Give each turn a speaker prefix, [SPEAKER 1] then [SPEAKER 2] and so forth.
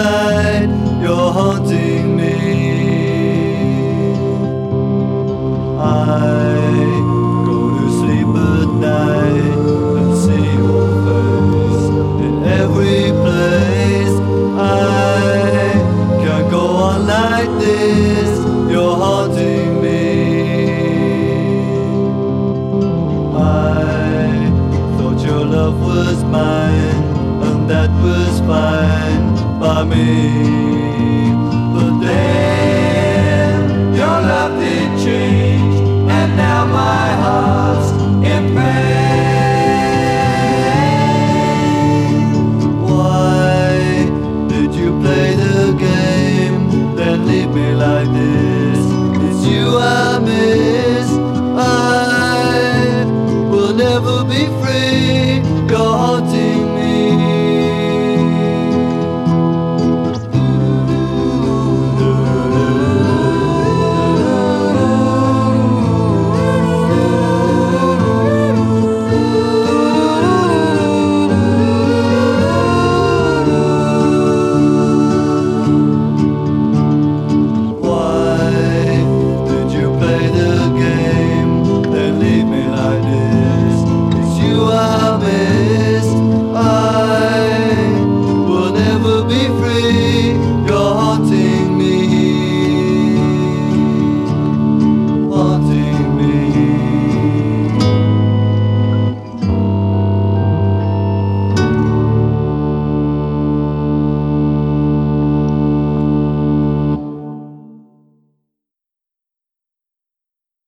[SPEAKER 1] night, you're haunting me. I go to sleep at night and see your face in every place. I can't go on like this, you're haunting me. I thought your love was mine, and that was fine by me.